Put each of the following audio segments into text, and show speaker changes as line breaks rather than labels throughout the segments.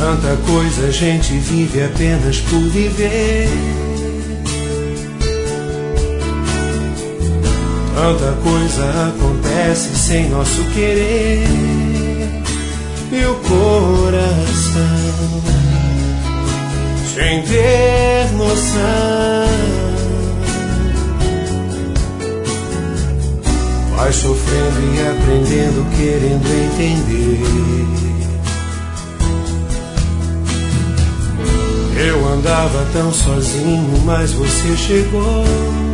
Tanta coisa a gente vive apenas por viver. Tanta coisa acontece sem nosso querer. E o coração, sem ter noção, vai sofrendo e aprendendo, querendo entender. Eu andava tão sozinho, mas você chegou.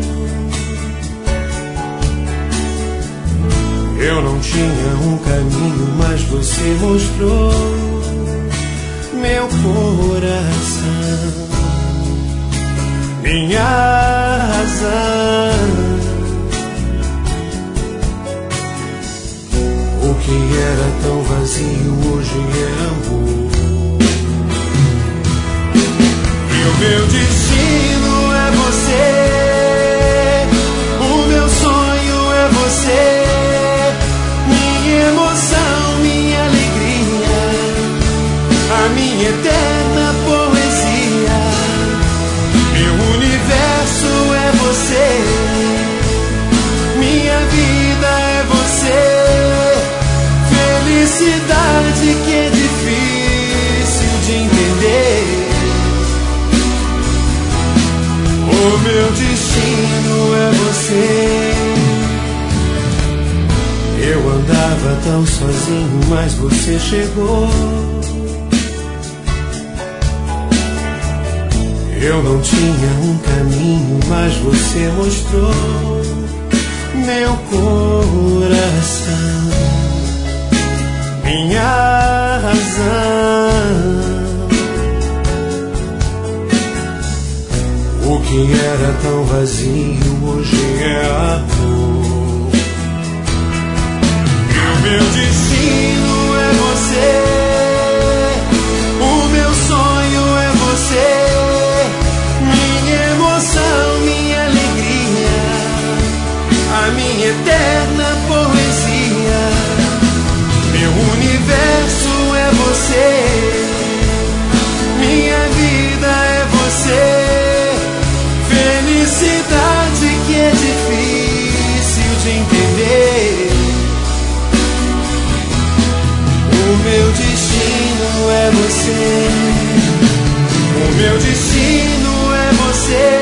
Eu não tinha um caminho, mas você mostrou. Meu coração, minha razão. O que era tão vazio hoje é amor. E o meu destino é você. O meu sonho é você. Minha emoção, minha alegria, a minha eterna poesia. Meu universo é você. Minha vida é você. Felicidade que é difícil de entender. O meu destino é você. Eu andava tão sozinho, mas você chegou. Eu não tinha um caminho, mas você mostrou. Meu coração, minha razão. O que era tão vazio hoje é amor. Meu destino é você. O meu sonho é você. Minha emoção, minha alegria, a minha eterna poesia. Meu universo é você. Minha vida é você. Felicidade que é difícil de entender. O meu destino é você. O meu destino é você.